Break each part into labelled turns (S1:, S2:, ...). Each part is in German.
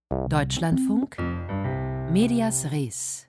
S1: Deutschlandfunk Medias Res.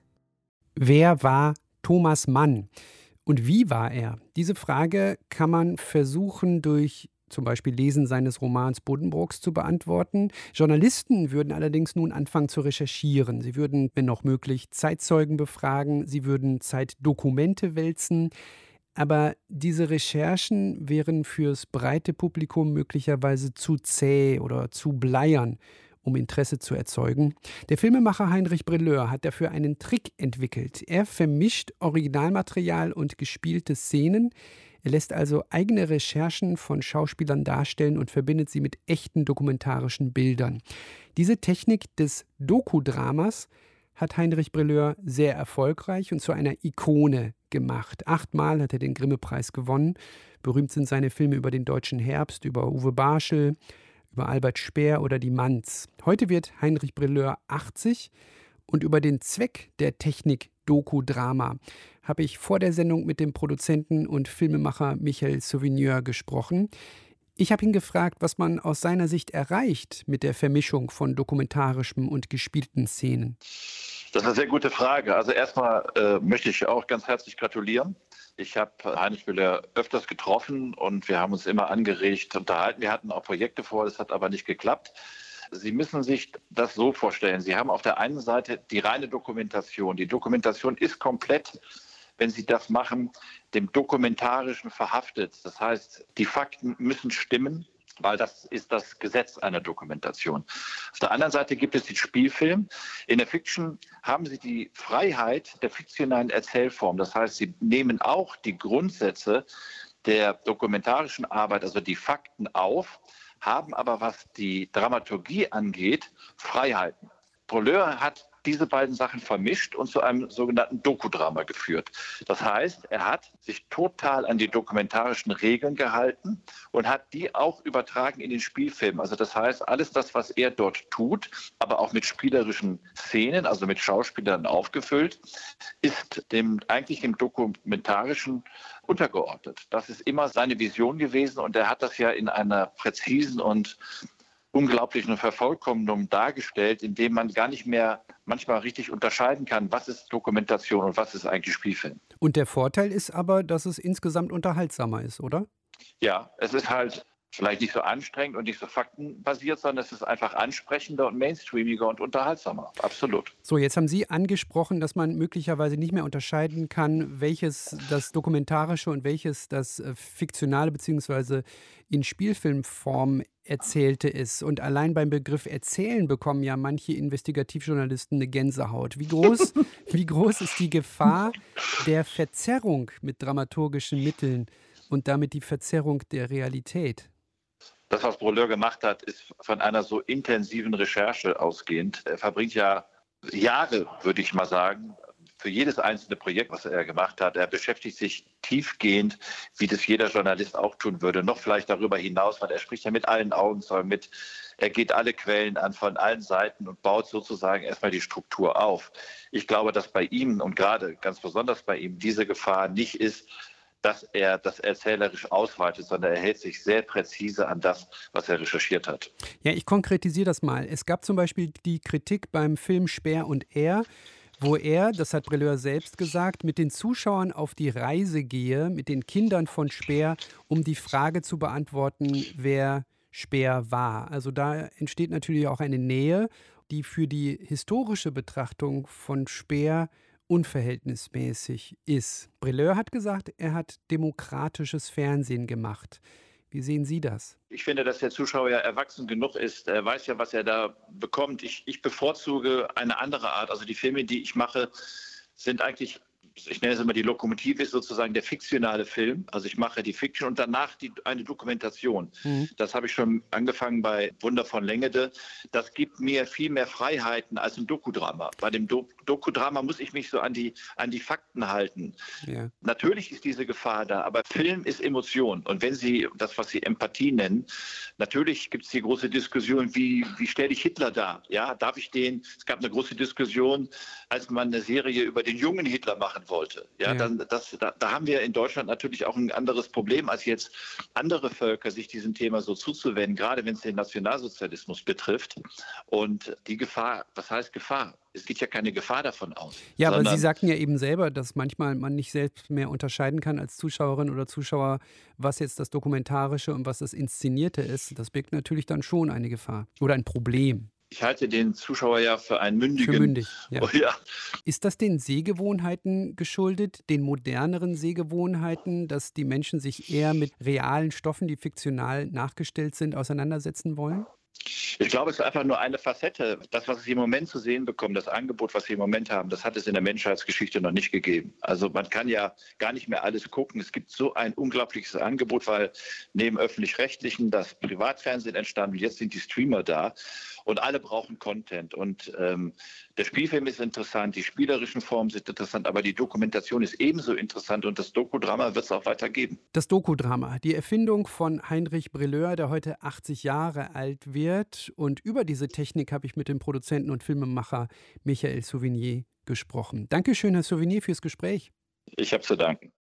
S2: Wer war Thomas Mann und wie war er? Diese Frage kann man versuchen, durch zum Beispiel Lesen seines Romans Buddenbrooks zu beantworten. Journalisten würden allerdings nun anfangen zu recherchieren. Sie würden, wenn noch möglich, Zeitzeugen befragen. Sie würden Zeitdokumente wälzen. Aber diese Recherchen wären fürs breite Publikum möglicherweise zu zäh oder zu bleiern, um Interesse zu erzeugen. Der Filmemacher Heinrich Brelleur hat dafür einen Trick entwickelt. Er vermischt Originalmaterial und gespielte Szenen. Er lässt also eigene Recherchen von Schauspielern darstellen und verbindet sie mit echten dokumentarischen Bildern. Diese Technik des Dokudramas hat Heinrich Brelleur sehr erfolgreich und zu einer Ikone gemacht. 8-mal hat er den Grimme-Preis gewonnen. Berühmt sind seine Filme über den deutschen Herbst, über Uwe Barschel, über Albert Speer oder die Manns. Heute wird Heinrich Brelleur 80 und über den Zweck der Technik Dokudrama habe ich vor der Sendung mit dem Produzenten und Filmemacher Michael Sauvignon gesprochen. Ich habe ihn gefragt, was man aus seiner Sicht erreicht mit der Vermischung von dokumentarischem und gespielten Szenen.
S3: Das ist eine sehr gute Frage. Also erstmal möchte ich auch ganz herzlich gratulieren. Ich habe Heinrich Brelleur öfters getroffen und wir haben uns immer angeregt unterhalten. Wir hatten auch Projekte vor, das hat aber nicht geklappt. Sie müssen sich das so vorstellen. Sie haben auf der einen Seite die reine Dokumentation. Die Dokumentation ist komplett, wenn Sie das machen, dem Dokumentarischen verhaftet. Das heißt, die Fakten müssen stimmen, weil das ist das Gesetz einer Dokumentation. Auf der anderen Seite gibt es den Spielfilm. In der Fiction haben Sie die Freiheit der fiktionalen Erzählform. Das heißt, Sie nehmen auch die Grundsätze der dokumentarischen Arbeit, also die Fakten auf, haben aber, was die Dramaturgie angeht, Freiheiten. Brelleur hat diese beiden Sachen vermischt und zu einem sogenannten Dokudrama geführt. Das heißt, er hat sich total an die dokumentarischen Regeln gehalten und hat die auch übertragen in den Spielfilm. Also das heißt, alles das, was er dort tut, aber auch mit spielerischen Szenen, also mit Schauspielern aufgefüllt, ist eigentlich dem Dokumentarischen untergeordnet. Das ist immer seine Vision gewesen und er hat das ja in einer präzisen und unglaublichen Vervollkommnung dargestellt, indem man gar nicht mehr manchmal richtig unterscheiden kann, was ist Dokumentation und was ist eigentlich Spielfilm.
S2: Und der Vorteil ist aber, dass es insgesamt unterhaltsamer ist, oder?
S3: Ja, es ist halt vielleicht nicht so anstrengend und nicht so faktenbasiert, sondern es ist einfach ansprechender und mainstreamiger und unterhaltsamer. Absolut.
S2: So, jetzt haben Sie angesprochen, dass man möglicherweise nicht mehr unterscheiden kann, welches das Dokumentarische und welches das Fiktionale bzw. in Spielfilmform Erzählte ist. Und allein beim Begriff Erzählen bekommen ja manche Investigativjournalisten eine Gänsehaut. Wie groß ist die Gefahr der Verzerrung mit dramaturgischen Mitteln und damit die Verzerrung der Realität?
S3: Das, was Brelleur gemacht hat, ist von einer so intensiven Recherche ausgehend. Er verbringt ja Jahre, würde ich mal sagen, für jedes einzelne Projekt, was er gemacht hat. Er beschäftigt sich tiefgehend, wie das jeder Journalist auch tun würde. Noch vielleicht darüber hinaus, weil er spricht ja mit allen Augenzeugen mit. Er geht alle Quellen an von allen Seiten und baut sozusagen erstmal die Struktur auf. Ich glaube, dass bei ihm und gerade ganz besonders bei ihm diese Gefahr nicht ist, dass er das erzählerisch ausweitet, sondern er hält sich sehr präzise an das, was er recherchiert hat.
S2: Ja, ich konkretisiere das mal. Es gab zum Beispiel die Kritik beim Film Speer und Er, wo er, das hat Brelleur selbst gesagt, mit den Zuschauern auf die Reise gehe, mit den Kindern von Speer, um die Frage zu beantworten, wer Speer war. Also da entsteht natürlich auch eine Nähe, die für die historische Betrachtung von Speer unverhältnismäßig ist. Brelleur hat gesagt, er hat demokratisches Fernsehen gemacht. Wie sehen Sie das?
S3: Ich finde, dass der Zuschauer ja erwachsen genug ist. Er weiß ja, was er da bekommt. Ich bevorzuge eine andere Art. Also die Filme, die ich mache, sind eigentlich, ich nenne es immer die Lokomotive, ist sozusagen der fiktionale Film. Also ich mache die Fiction und danach eine Dokumentation. Das habe ich schon angefangen bei Wunder von Längede. Das gibt mir viel mehr Freiheiten als ein Dokudrama. Bei dem Dokudrama muss ich mich so an die Fakten halten.
S2: Ja.
S3: Natürlich ist diese Gefahr da, aber Film ist Emotion. Und wenn Sie das, was Sie Empathie nennen, natürlich gibt es die große Diskussion, wie stelle ich Hitler dar? Ja, darf ich den? Es gab eine große Diskussion, als man eine Serie über den jungen Hitler machen wollte. Ja,
S2: Ja.
S3: Da haben wir in Deutschland natürlich auch ein anderes Problem, als jetzt andere Völker, sich diesem Thema so zuzuwenden, gerade wenn es den Nationalsozialismus betrifft. Und die Gefahr, was heißt Gefahr? Es geht ja keine Gefahr davon aus.
S2: Ja, aber Sie sagten ja eben selber, dass manchmal man nicht selbst mehr unterscheiden kann als Zuschauerin oder Zuschauer, was jetzt das Dokumentarische und was das Inszenierte ist. Das birgt natürlich dann schon eine Gefahr oder ein Problem.
S3: Ich halte den Zuschauer ja für einen mündigen.
S2: Für mündig, ja.
S3: Oh, ja.
S2: Ist das den Sehgewohnheiten geschuldet, den moderneren Sehgewohnheiten, dass die Menschen sich eher mit realen Stoffen, die fiktional nachgestellt sind, auseinandersetzen wollen?
S3: Ich glaube, es ist einfach nur eine Facette. Das, was Sie im Moment zu sehen bekommen, das Angebot, was Sie im Moment haben, das hat es in der Menschheitsgeschichte noch nicht gegeben. Also man kann ja gar nicht mehr alles gucken. Es gibt so ein unglaubliches Angebot, weil neben Öffentlich-Rechtlichen das Privatfernsehen entstanden, jetzt sind die Streamer da und alle brauchen Content. Und der Spielfilm ist interessant, die spielerischen Formen sind interessant, aber die Dokumentation ist ebenso interessant und das Dokudrama wird es auch weiter geben.
S2: Das Dokudrama, die Erfindung von Heinrich Brilleur, der heute 80 Jahre alt wird. Und über diese Technik habe ich mit dem Produzenten und Filmemacher Michael Sauvigny gesprochen. Dankeschön, Herr Sauvigny, fürs Gespräch.
S3: Ich habe zu danken.